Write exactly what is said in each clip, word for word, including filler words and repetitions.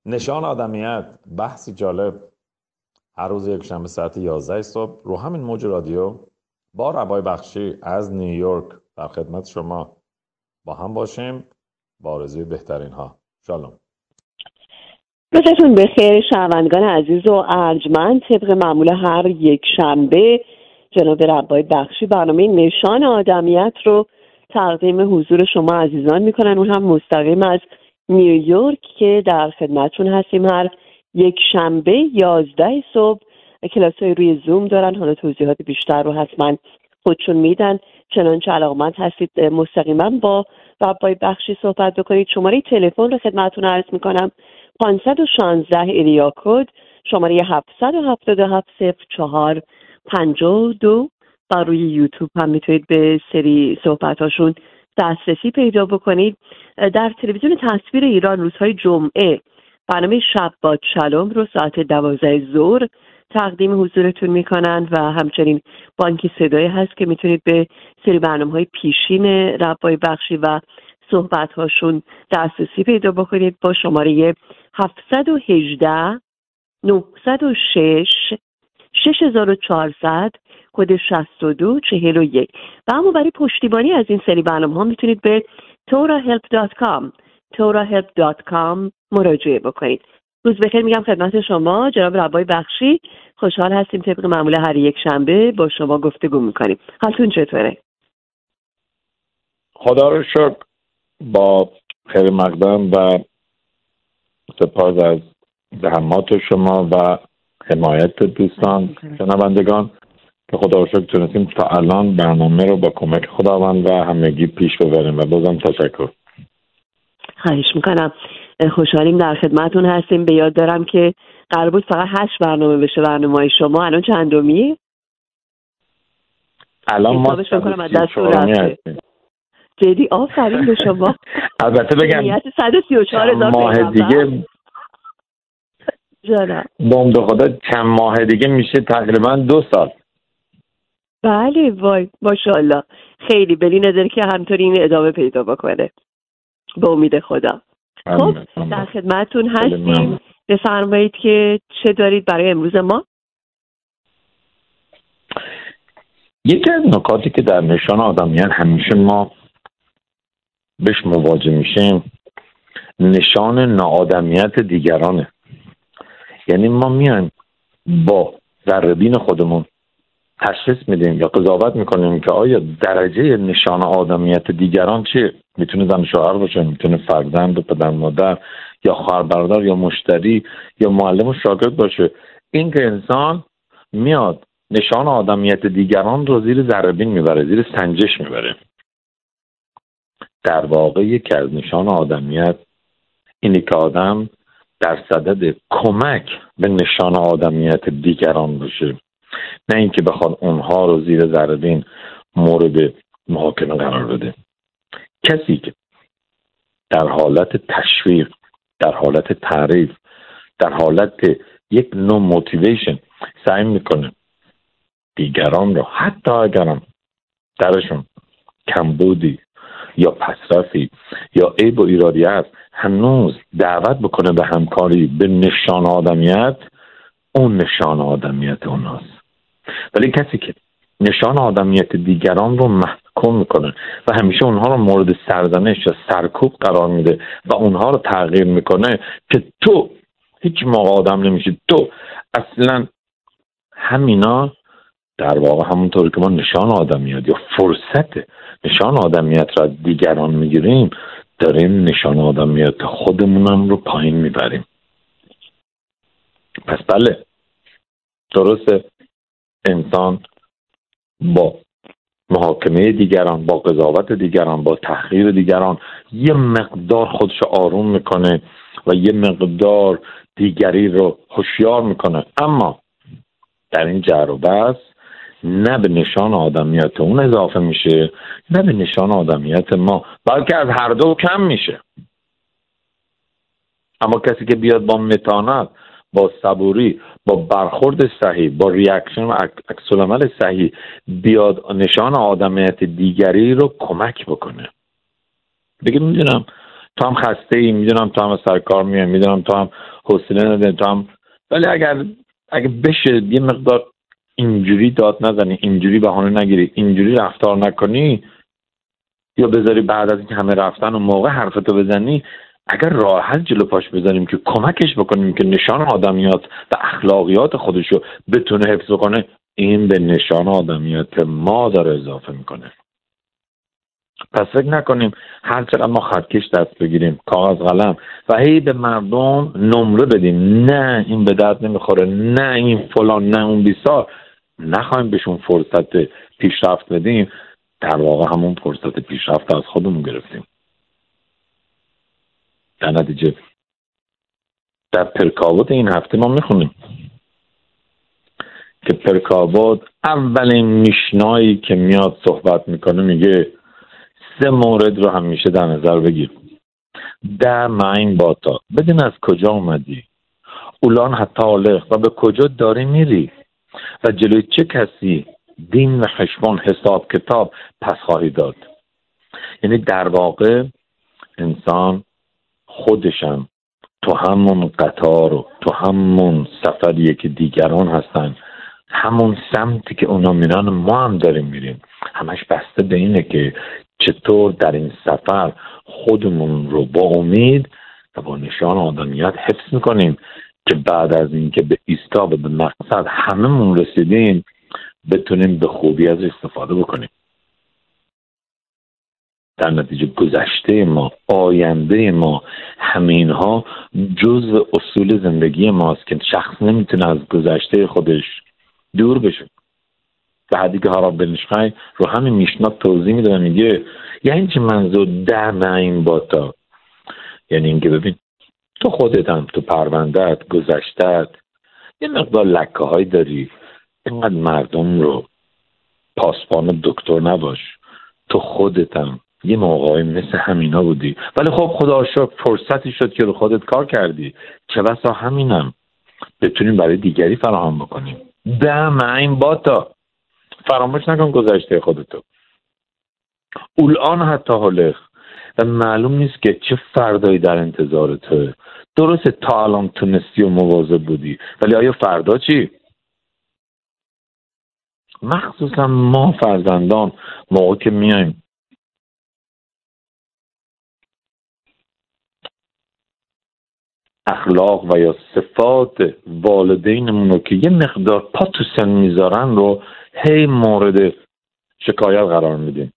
نشان آدمیت، بحثی جالب، هر روز یک شنبه ساعت یازده صبح رو همین موج رادیو با ربای بخشی از نیویورک در خدمت شما با هم باشیم با آرزوی بهترین ها. شالوم. روزتون بخیر شنوندگان عزیز و ارجمند. طبق معمول هر یک شنبه جناب ربای بخشی برنامه نشان آدمیت رو تقدیم حضور شما عزیزان میکنن، اون هم مستقیم از نیویورک که در خدمتتون هستیم. هر یک شنبه یازده صبح کلاس‌های روی زوم دارن، حالا توضیحات بیشتر رو حتما خودشون میدن. چنانچه علاقمند هستید مستقیما با ربای بخشی صحبت بکنید. شماره تلفن رو خدمتتون عرض میکنم: پانصد و شانزده ایریا کد، شماره هفتصد و هفتاد و هفت صفر چهار پنجاه و دو. و روی یوتیوب هم میتونید به سری صحبتاشون دسترسی پیدا بکنید. در تلویزیون تصویر ایران روزهای جمعه برنامه شب با شلوم رو ساعت دوازده ظهر تقدیم حضورتون میکنن و همچنین بانکی صدایی هست که میتونید به سری برنامه‌های پیشین ربای بخشی و صحبت‌هاشون دسترسی پیدا بکنید با شماره هفتصد و هجده نهصد و شش شش هزار و چهارصد کد شصت و دو چهل و یک. و اما برای پشتیبانی از این سری برنامه‌ها میتونید به تورا هلپ دات کام تورا هلپ دات کام مراجعه بکنید. روز بخیر میگم خدمت شما جناب ربای بخشی. خوشحال هستیم طبق معمول هر یک شنبه با شما گفتگو میکنیم. حالتون چطوره؟ خدا رو شکر با خیر مقدم و سپاس از زحمات شما و حمایت دوستان شنوندگان که خدا رو شکر تونستیم تا الان برنامه رو با کمک خداوند و همگی پیش ببریم و بازم تشکر. خواهش میکنم. خوشحالیم در خدمتون هستیم. به یاد دارم که قرار بود فقط هشت برنامه بشه برنامه‌های شما، الان چندمی؟ الان ما چهارمی هستیم. جدی آفرین به شما. البته بگم صد و سی و چهار هزار ماه دیگه جانم بوم دو خدا چند ماه دیگه میشه تقریبا دو سال. بله وای ماشاءالله. خیلی بلی نداره که همطوری این ادامه پیدا بکنه به امید خدا. خب در خدمتتون هستیم. بفرمایید که چه دارید برای امروز ما؟ یکی از نکاتی که در نشان آدمیت همیشه ما بهش مواجه میشیم نشان ناآدمیت دیگرانه. یعنی ما میایم با ذره‌بین خودمون تشخیص میدیم یا قضاوت میکنیم که آیا درجه نشان آدمیت دیگران چیه؟ میتونه زن شوهر باشه، میتونه فرزند و پدر مادر یا خواهر برادر یا مشتری یا معلم و شاگرد باشه. این که انسان میاد نشان آدمیت دیگران رو زیر ذره‌بین میبره، زیر سنجش میبره. در واقع یکی از نشان آدمیت اینه که آدم در صدد کمک به نشان آدمیت دیگران باشه، نه اینکه بخواد اونها رو زیر ذره‌بین مورد محاکمه قرار بده. کسی که در حالت تشویق، در حالت تعریف، در حالت یک نوع موتیویشن سعی میکنه دیگران رو حتی اگرم درشون کمبودی یا پسرفی یا عیب و ایرادی هست هنوز دعوت بکنه به همکاری، به نشان آدمیت، اون نشان آدمیت اوناست. ولی کسی که نشان آدمیت دیگران رو محکوم میکنه و همیشه اونها رو مورد سرزنش یا سرکوب قرار میده و اونها رو تغییر میکنه که تو هیچ موقع آدم نمیشی، تو اصلا همینا، در واقع همونطوری که ما نشان آدمیت یا فرصت نشان آدمیت را از دیگران میگیریم داریم نشان آدمیت خودمونم رو پایین میبریم. پس بله درسته انسان با محاکمه دیگران، با قضاوت دیگران، با تحقیر دیگران یه مقدار خودشو آروم میکنه و یه مقدار دیگری رو هوشیار میکنه، اما در این جر و بحث نه به نشان آدمیت اون اضافه میشه نه به نشان آدمیت ما، بلکه از هر دو کم میشه. اما کسی که بیاد با متانت، با صبوری، با برخورد صحیح، با ریاکشن و عکس العمل صحیح بیاد نشان آدمیت دیگری رو کمک بکنه، بگه میدونم تو هم خسته ای، میدونم تو هم سر کار میای، میدونم تو هم حوصله نداری، تو هم، ولی اگر اگه بشه یه مقدار اینجوری داد نزنی، اینجوری بهانه نگیری، اینجوری رفتار نکنی، یا بذاری بعد از اینکه همه رفتن و موقع حرفتو بزنی، اگر راه حل جلو پاش بذاریم که کمکش بکنیم که نشان آدمیات و اخلاقیات خودشو بتونه حفظ کنه، این به نشان آدمیات ما داره اضافه میکنه. پس فکر نکنیم هر چقدر ما خطکش دست بگیریم، کاغذ قلم و هی به مردم نمره بدیم، نه این به درد نمیخوره، نه این فلان، نه اون بیسار، نخواهیم بهشون فرصت پیشرفت بدیم، در واقع همون فرصت پیشرفت از خودمون گرفتیم. در نتیجه در پرکاوت این هفته ما میخونیم که پرکاوت اولین میشنایی که میاد صحبت میکنه میگه سه مورد رو همیشه در نظر بگیر. در معین با تا، بدون از کجا اومدی، اولان حتی آلخ، و به کجا داری میری و جلوی چه کسی دین و حشبان حساب کتاب پس خواهی داد. یعنی در واقع انسان خودشم تو همون قطار و تو همون سفریه که دیگران هستن، همون سمتی که اونا میرن ما هم داریم میریم. همش بسته به اینه که چطور در این سفر خودمون رو با امید و با نشان آدمیت حفظ میکنیم که بعد از اینکه به ایستا و به مقصد هممون رسیدیم بتونیم به خوبی از استفاده بکنیم. در نتیجه گذشته ما، آینده ما، همه اینها جزء اصول زندگی ماست که شخص نمیتونه از گذشته خودش دور بشه. بعدی که هاراب بنشخای رو همین میشنا توضیح میده و میگه یعنی چه منظور در معین باتا، یعنی اینکه ببین تو خودت هم تو پروندهت گذشتت یه مقدار لکه های داری، اینقدر مردم رو پاسبان دکتر نباش، تو خودت هم یه موقعی مثل همینا بودی، ولی خب خدا شکر فرصتی شد که رو خودت کار کردی، چه بسا همینم بتونیم برای دیگری فراهم بکنیم. ده معین باتا، فراموش نکن گذشته خودتو. الان حتی حالخ، و معلوم نیست که چه فردایی در انتظارته. درسته تا الان تونستی و مواظب بودی، ولی آیا فردا چی؟ مخصوصا ما فرزندان موقع که میایم اخلاق و یا صفات والدینمون رو که یه مقدار پا تو سن میذارن رو هی مورد شکایت قرار میدیم.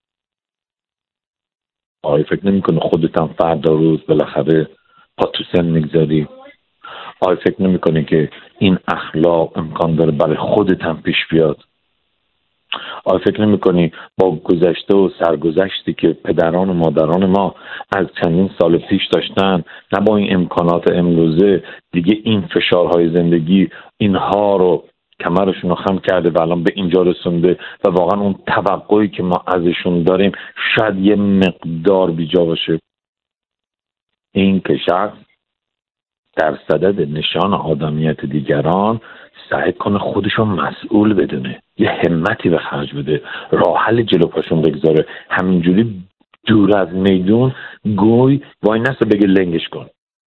آیا فکر نمی کنه خودت هم فردا روز بالاخره پا تو سن میگذاری؟ آیا فکر نمی کنه که این اخلاق امکان داره برای خودت هم پیش بیاد؟ آیا فکر نمی کنی با گذشته و سرگذشتی که پدران و مادران ما از چندین سال پیش داشتن، نه با این امکانات امروزه دیگه این فشارهای زندگی اینها رو کمرشون رو خم کرده و الان به اینجا رسونده و واقعا اون توقعی که ما ازشون داریم شاید یه مقدار بیجا باشه. این که شخص در صدد نشان آدمیت دیگران سعی کنه خودشون مسئول بدونه، یه همتی به خرج بده، راه حل جلو پاشون بگذاره، همینجوری دور از میدون گوی وای نسته بگه لنگش کن.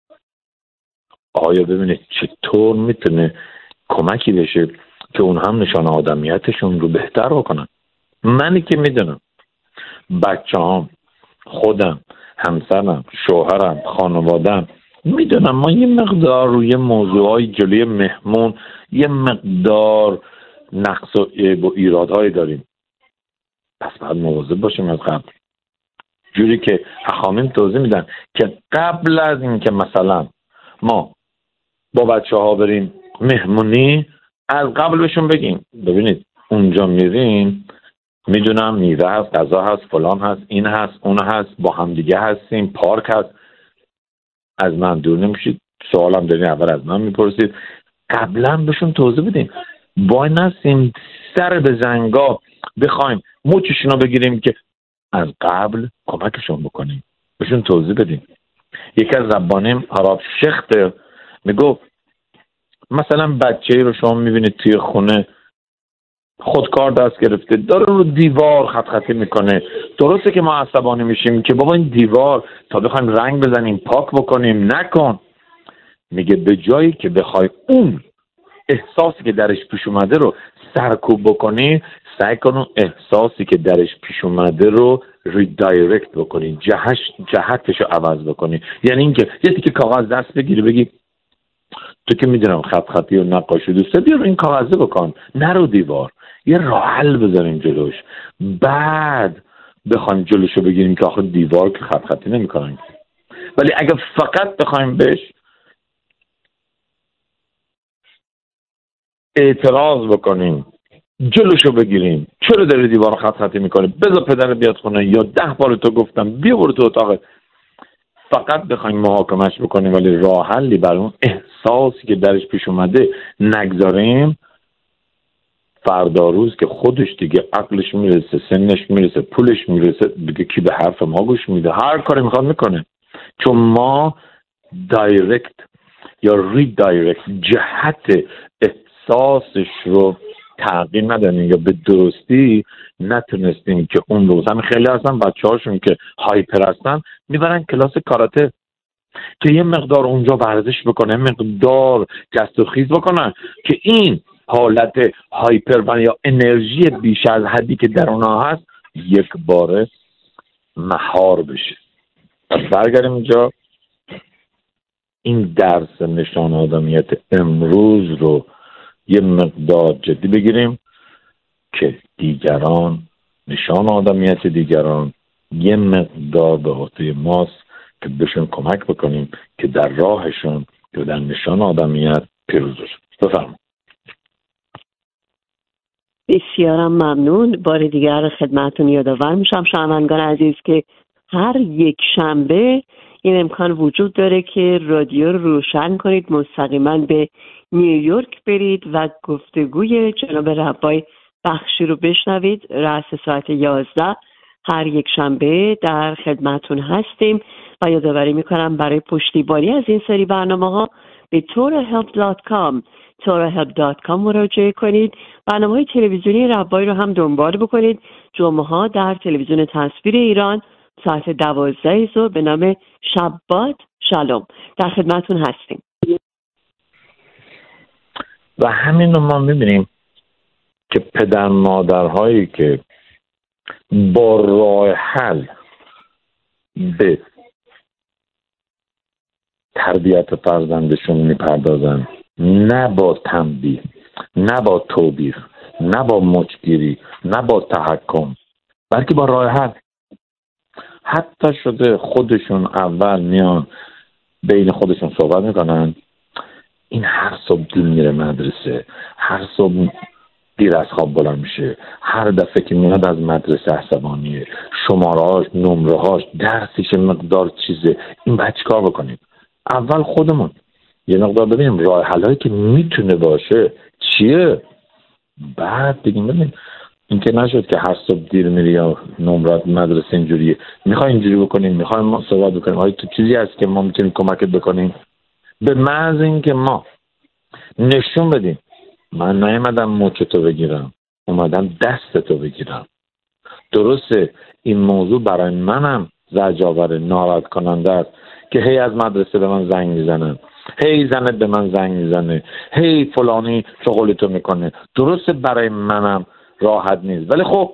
آیا ببینه چطور میتونه کمکی بشه که اون هم نشان آدمیتشون رو بهتر بکنن. منی که میدونم بچه هم، خودم، همسرم، شوهرم، خانوادم، میدونم ما یه مقدار روی موضوعهای جلوی مهمون یه مقدار نقص و عیب و ایرادهای داریم، پس باید مواظب باشیم از قبل. جوری که حخامین توضیح میدن که قبل از این که مثلا ما با بچه ها بریم مهمونی از قبل بهشون بگیم ببینید اونجا میریم، میدونم میوه هست، غذا هست، فلان هست، این هست، اون هست، با هم دیگه هستیم، پارک هست، از من دور نمیشید، سوالم دارین اول از من میپرسید، قبلا بهشون توضیح بدیم. وای نستیم سر به زنگا بخوایم موچشون رو بگیریم که از قبل کمکشون بکنیم، بهشون توضیح بدیم. یکی از ربانیم هاراب شخته میگو مثلا بچه‌ای رو شما میبینید توی خونه خودکار دست گرفته داره رو دیوار خط خطی میکنه. درسته که ما عصبانی میشیم که بابا این دیوار تا بخوایم رنگ بزنیم پاک بکنیم نکن. میگه به جایی که بخوای اون احساسی که درش پیش اومده رو سرکوب بکنی، سعی کن اون احساسی که درش پیش اومده رو ریدایرکت بکنی، جهش جهتش رو عوض بکنی. یعنی اینکه یه تیکه کاغذ دست بگیری بگی تو که میدونم خط خطی و نقاشی دوسته، بیا رو این کاغذه بکن، نرو دیوار، یه راه حل بذاریم جلوش. بعد بخوایم جلوشو بگیریم که آخه دیوار که خط خطی نمیکنن. ولی اگه فقط بخوایم بهش اعتراض بکنیم، جلوشو بگیریم، چرا داری دیوار خط خطی میکنه، بذار پدر بیاد خونه، یا ده بار تو گفتم بیا برو تو اتاقت، فقط بخوایم محاکمش بکنیم ولی راه حلی برای اون احساسی که درش پیش اومده نگذاریم، فردا روز که خودش دیگه عقلش میرسه، سنش میرسه، پولش میرسه، دیگه کی به حرف ما گوش میده؟ هر کاری میخواد میکنه. چون ما دایرکت یا ری دایرکت جهت احساسش رو تغییر ندادیم یا به درستی نتونستیم که اون روز. همین خیلی هستن بچه هاشون که هایپر هستن میبرن کلاس کاراته که یه مقدار اونجا ورزش بکنه، مقدار جست و خیز بکنن که این حالت هایپر یا انرژی بیش از حدی که در اونها هست یک باره مهار بشه. پس برگردیم اینجا، این درس نشان آدمیت امروز رو یه مقدار جدی بگیریم که دیگران، نشان آدمیت دیگران یه مقدار به عهده ماست که بهشون کمک بکنیم که در راهشون که در نشان آدمیت پیروز بشن. بفرمایید. بسیارم ممنون. بار دیگر خدمتتون یادآور میشم شنوندگان عزیز که هر یک شنبه این امکان وجود داره که رادیو رو روشن کنید، مستقیما به نیویورک برید و گفتگوی جناب ربای بخشی رو بشنوید. رأس ساعت یازده هر یک شنبه در خدمتتون هستیم و یادآوری میکنم برای پشتیبانی از این سری برنامه ها به تورا هلپ دات کام تورا هلپ دات کام مراجعه کنید. برنامه‌های تلویزیونی ربایی رو هم دنبال بکنید. جمعه ها در تلویزیون تصویر ایران ساعت دوازده ظهر به نام شبات شالوم در خدمتتون هستیم. و همین رو ما میبینیم که پدر مادرهایی که با راه حل به تربیت فرزندشون میپردازن، نه با تنبیه، نه با توبیخ، نه با مچگیری، نه با تحکم، بلکه با راه حل. حتی شده خودشون اول میان بین خودشون صحبت میکنن، این هر صبح دیر میره مدرسه، هر صبح دیر از خواب بلند میشه، هر دفعه که میاد از مدرسه عصبانیه، شمارهاش، نمرهاش، درسش مقدار چیزه، این بچه کار بکنیم. اول خودمون یه مقدار ببینیم راه حلایی که میتونه باشه چیه، بعد بگیم ببینیم این که نشد که هر صبح دیر میری یا نمرات مدرسه اینجوریه، میخوای اینجوری بکنیم، میخوایم ما صحبت بکنیم، آیا تو چیزی هست که ما میتونیم کمکت بکنیم؟ به محض این که ما نشون بدیم من نیومدم مچتو بگیرم، اومدم دستتو بگیرم. درسته این موضوع برای منم زجرآور، ناراحت کننده است که هی از مدرسه به من زنگ میزنن، هی زنت به من زنگ میزنه، هی فلانی شغلتو میکنه. درسته برای منم راحت نیست، ولی خب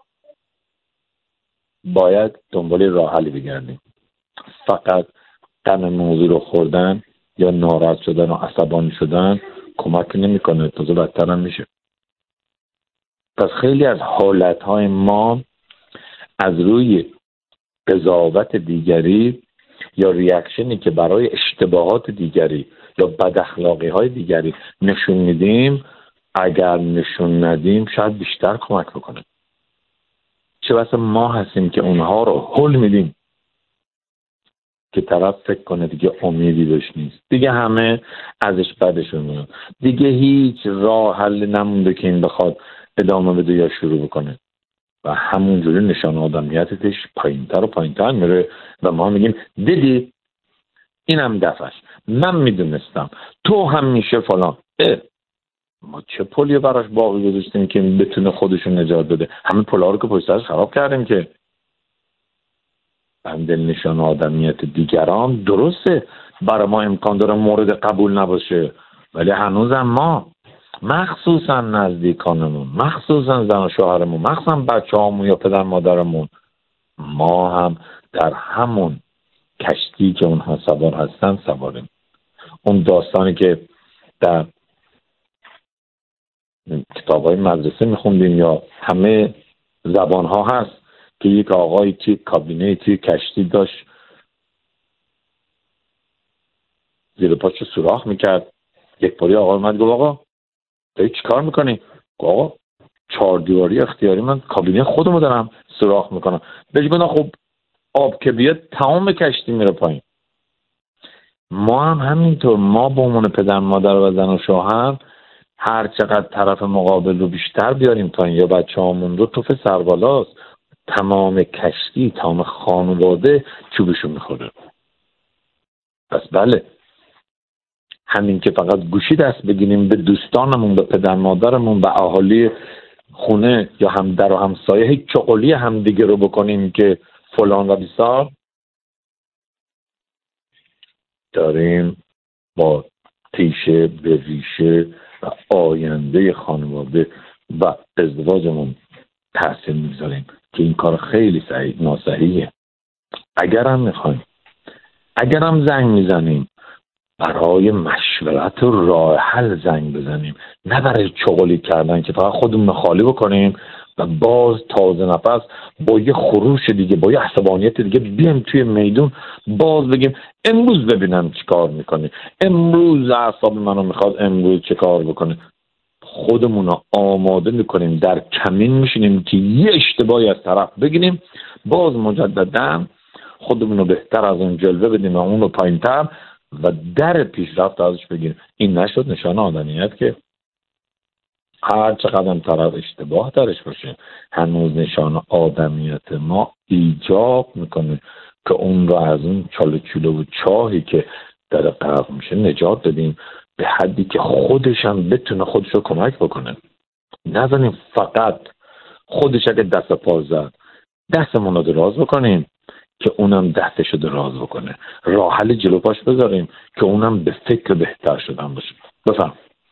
باید دنبال راه حلی بگردیم. فقط غم موضوع رو خوردن یا ناراحت شدن و عصبانی شدن کمک نمیکنه، تازه بدتر هم میشه. پس خیلی از حالتهای ما از روی قضاوت دیگری یا ریاکشنی که برای اشتباهات دیگری یا بد اخلاقی های دیگری نشون میدیم، اگر نشون ندیم شاید بیشتر کمک بکنه. چه بسا ما هستیم که اونها رو هل میدیم که طرف فکر کنه دیگه امیدی بهش نیست، دیگه همه ازش بدشون میاد، دیگه هیچ راه حل نمونده که این بخواد ادامه بده یا شروع بکنه و همونجوری نشان آدمیتش پایینتر و پایینتر میره و ما میگیم دیدی اینم دفعش من میدونستم تو هم میشه فلان. اه ما چه پلی براش باقی گذاشتیم که بتونه خودشون نجات بده؟ همه پلا رو که پشت سرش خراب کردیم. که بندل نشان آدمیت دیگران درسته برای ما امکان داره مورد قبول نباشه، ولی هنوزم ما مخصوصا نزدیکانمون، مخصوصا زن و شوهرمون، مخصوصا بچه هامون یا پدر مادرمون، ما هم در همون کشتی که اونها سوار هستن سواریم. اون داستانی که در کتاب‌های مدرسه میخوندیم یا همه زبان‌ها هست که یک آقایی توی کابینه توی کشتی داشت زیر پاچه سوراخ میکرد. یک باری آقا اومد گفت آقا داری چی کار میکنی؟ آقا چهار دیواری اختیاری من کابینه خودمو دارم سوراخ میکنم. بهش گفتم خب آب که بیاد تمام کشتی میره پایین. ما هم همینطور، ما به عنوان پدر مادر و زن و شوهر هر چقدر طرف مقابل رو بیشتر بیاریم پایین یا بچه هامون رو توف سربالاست، تمام کشتی تمام خانواده چوبشون میخوره. پس بله، همین که فقط گوشی دست بگیریم به دوستانمون، به پدر مادرمون، به اهالی خونه یا هم در و همسایه هیچ چغلی هم دیگه رو بکنیم که فلان و بیسار، داریم با تیشه به ریشه و آینده خانواده و ازدواجمون تاثیر میگذاریم که این کار خیلی صحیح ناصحیحه. اگر هم میخوایم، اگر هم زنگ میزنیم برای مشورت و راه حل زنگ بزنیم، نه برای چغلی کردن که فقط خودمون خالی بکنیم و باز تازه نفس با یه خروش دیگه، با یه عصبانیت دیگه بیایم توی میدون باز بگیم امروز ببینم چی کار میکنه، امروز اعصاب منو میخواد امروز چه کار بکنه. خودمون رو آماده میکنیم، در کمین میشینیم که یه اشتباهی از طرف بگیریم، باز مجددا خودمون رو بهتر از اون جلوه بدیم و اون رو پایین‌تر و در پیشرفت ازش بگیریم. این نشد نشانه آدمیت که هر چقدر هم طرف اشتباه درش باشه، هنوز نشانه آدمیت ما ایجاب میکنه که اون رو از اون چاله چوله و چاهی که در غرق میشه نجات بدیم، به حدی که خودش هم بتونه خودش رو کمک بکنه. نزنیم فقط خودش اگه دست پا زد دستمون رو دراز بکنیم که اونم دستش رو دراز بکنه، راه حل جلو پاش بذاریم که اونم به فکر بهتر شدن باشه. بفهم.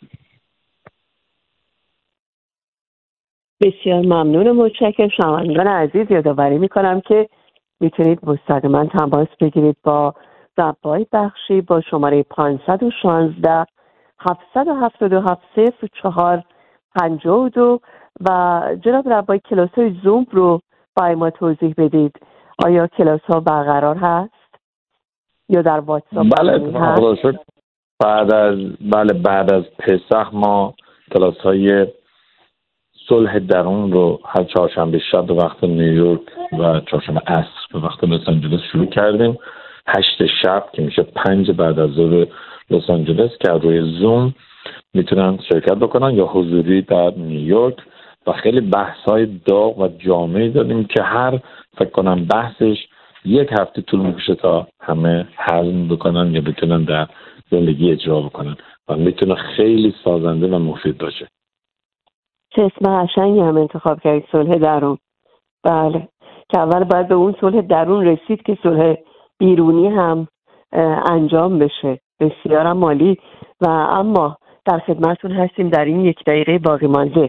بسیار ممنون و متشکرم. شنوندگان عزیز یادآوری میکنم که میتونید مستقیما تماس بگیرید با ربای بخشی با شماره پانصد و شانزده هفتصد و هفتاد و هفت صفر چهار پنجاه و دو و جناب ربای کلاس های زوم رو برای ما توضیح بدید. آیا کلاس ها برقرار هست یا در واتساپ؟ بله خدا شکر بعد از بله بعد از پسح ما کلاس های صلح درون رو هر چهارشنبه شب به وقت نیویورک و چهارشنبه عصر به وقت لس آنجلس شروع کردیم. هشت شب که میشه پنج بعد از ظهر لس آنجلس که روی زوم میتونن شرکت بکنن یا حضوری در نیویورک و خیلی بحث‌های داغ و جامعی داریم که هر فکر کنم بحثش یک هفته طول میکشه تا همه هضم بکنن یا بتونن در زندگی اجرا بکنن و میتونه خیلی سازنده و مفید باشه. چه اسم قشنگی هم انتخاب کردید، صلح درون. بله، که اول باید به اون صلح درون رسید که صلح بیرونی هم انجام بشه. بسیارم مالی. و اما در خدمتتون هستیم در این یک دقیقه باقی مانده.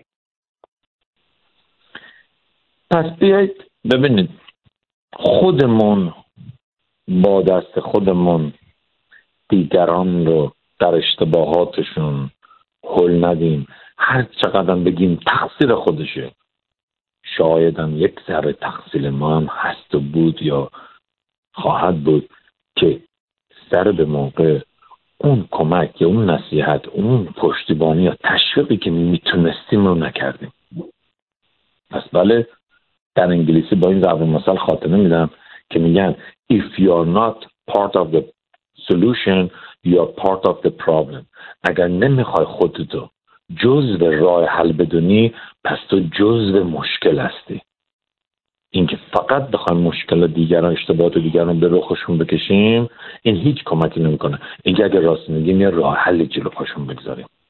پس بیایید ببینید خودمون با دست خودمون دیگران رو در اشتباهاتشون هل ندیم. هر چقدر بگیم تقصیر خودشه، شاید هم یک ذره تقصیر ما هم هست و بود یا خواهد بود که سر به موقع اون کمک یا اون نصیحت، اون پشتیبانی یا تشویقی که میتونستیم رو نکردیم. پس بله، در انگلیسی با این ضرب المثل خاتمه میدم که میگن if you are not part of the solution you are part of the problem. اگر نمیخوای خودتو جزو راه حل بدونی پس تو جزو مشکل هستی. اینکه فقط بخوایم مشکل دیگران، اشتباهات دیگران به رخشون بکشیم این هیچ کمکی نمیکنه. اینکه اگر راست میگیم یه راه حل جلو پاشون بگذاریم.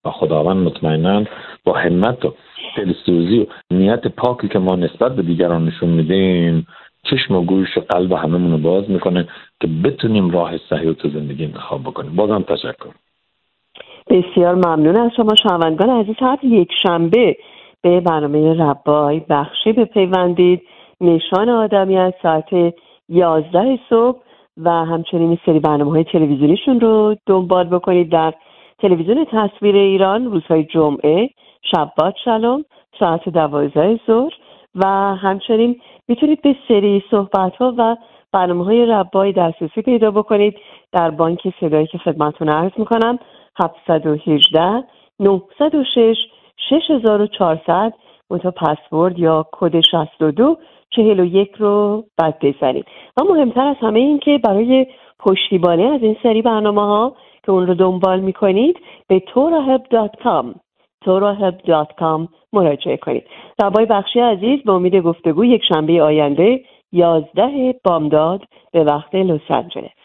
و خداوند مطمئناً با همت و دلسوزی و نیت پاکی که ما نسبت به دیگران نشون میدیم چشم و گوش و قلب هممون رو باز میکنه که بتونیم راه صحیح رو تو زندگی انتخاب بکنیم. بازم تشکر. بسیار ممنون از شما شنوندگان عزیز. هر یک شنبه به برنامه ربای بخشی بپیوندید. نشان آدمیت ساعت یازده صبح و همچنین این سری برنامه‌های تلویزیونیشون رو دنبال بکنید در تلویزیون تصویر ایران روزهای جمعه شبات شلوم ساعت دوازده ظهر و همچنین میتونید به سری صحبت‌ها و برنامه‌های ربای دسترسی پیدا بکنید در بانک صدایی که خدمتتون عرض می‌کنم هفت یک هشت نه صفر شش شش هزار و چهارصد منتها پسورد یا کد شصت و دو چهل و یک رو بعد بزنید. و مهمتر از همه این که برای پشتیبانی از این سری برنامه‌ها که اون رو دنبال می‌کنید به توراهب دات کام توراهب دات کام مراجعه کنید. ربای بخشی عزیز به امید گفتگو یک شنبه آینده یازده بامداد به وقت لس آنجلس.